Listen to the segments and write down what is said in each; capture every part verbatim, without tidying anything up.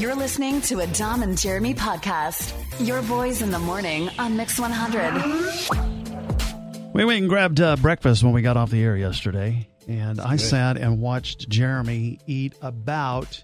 You're listening to a Dom and Jeremy podcast. Your boys in the morning on Mix one hundred. We went and grabbed uh, breakfast when we got off the air yesterday, and I sat and watched Jeremy eat about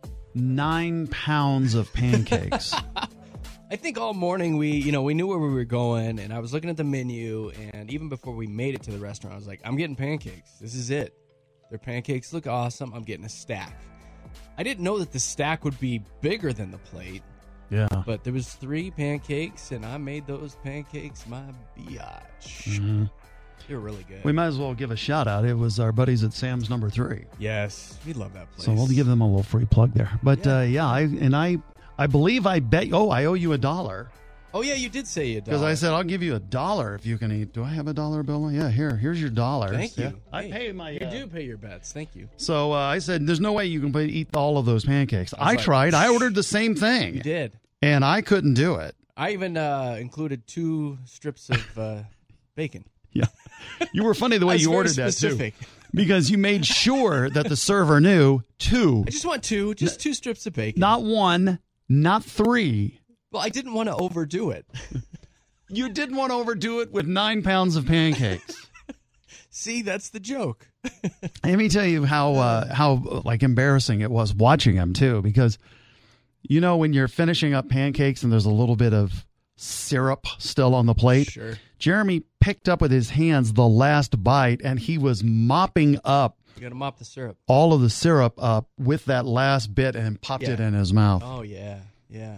nine pounds of pancakes. I think all morning we, you know, we knew where we were going, and I was looking at the menu, and even before we made it to the restaurant, I was like, I'm getting pancakes. This is it. Their pancakes look awesome. I'm getting a stack. I didn't know that the stack would be bigger than the plate. Yeah. But there was three pancakes, and I made those pancakes my biatch. Mm-hmm. They were really good. We might as well give a shout out. It was our buddies at Sam's Number Three. Yes, we love that place. So we'll give them a little free plug there. But Yeah. uh, yeah, I and I, I believe I bet. Oh, I owe you a dollar Oh, yeah, you did say you because I said I'll give you a dollar if you can eat. Do I have a dollar bill? Yeah, here, here's your dollar. Thank you. Yeah. I Hey, pay my. You uh, do pay your bets. Thank you. So uh, I said, "There's no way you can pay, eat all of those pancakes." I, like, tried. I ordered the same thing, You did. and I couldn't do it. I even uh, included two strips of uh, bacon. Yeah, you were funny the I way was you very ordered that too, specific. because you made sure that the server knew two, I just want two, just two strips of bacon. not one, not three. Well, I didn't want to overdo it. You didn't want to overdo it with nine pounds of pancakes. See, that's the joke. Let me tell you how uh, how like embarrassing it was watching them too, because you know when you're finishing up pancakes and there's a little bit of syrup still on the plate. Sure. Jeremy picked up with his hands the last bite, and he was mopping up You got to mop the syrup. all of the syrup up with that last bit and popped Yeah. it in his mouth. Oh, yeah, yeah.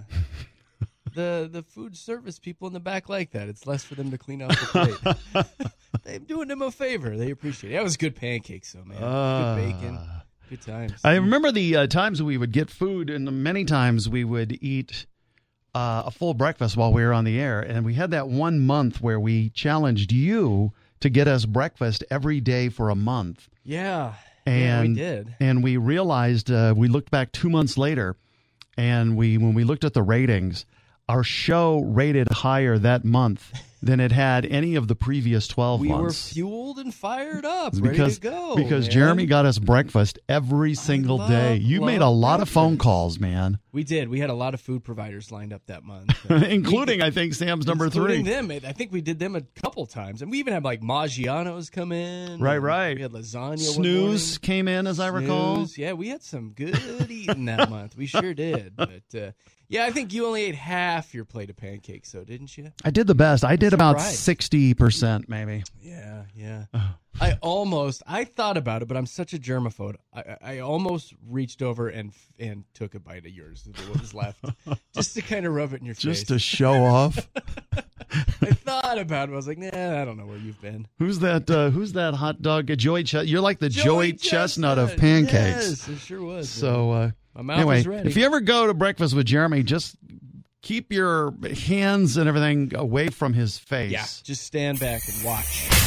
the the food service people in the back like that. It's less for them to clean out the plate. They're doing them a favor. They appreciate it. That was good pancakes, though, man. Uh, good bacon. Good times. I remember the uh, times we would get food, and many times we would eat uh, a full breakfast while we were on the air. And we had that one month where we challenged you to get us breakfast every day for a month. Yeah. And yeah, we did. And we realized, uh, we looked back two months later, and we when we looked at the ratings, our show rated higher that month than it had any of the previous twelve We months. were fueled and fired up, because, ready to go. Because man. Jeremy got us breakfast every single love- day. You love made a lot of phone breakfast. calls, man, We did. We had a lot of food providers lined up that month. Uh, including, I think, Sam's Number including Three. them. I think we did them a couple times. And we even had like Maggiano's come in. Right, and right. We had lasagna one Snooze morning. came in, as I recall. Snooze. Yeah, we had some good eating that month. We sure did. But uh, yeah, I think you only ate half your plate of pancakes, though, didn't you? I did the best. I did about surprised. sixty percent, maybe. Yeah, yeah. I almost, I thought about it, but I'm such a germaphobe. I, I almost reached over and and took a bite of yours, what was left, just to kind of rub it in your Just face. to show off. I thought about it. I was like, nah, I don't know where you've been. Who's that? Uh, who's that hot dog? Joey Chestnut. You're like the Joey, Joey Chestnut of Chestnut. pancakes. Yes, it sure was. So uh, My mouth anyway, is ready. if you ever go to breakfast with Jeremy, just keep your hands and everything away from his face. Yeah, just stand back and watch.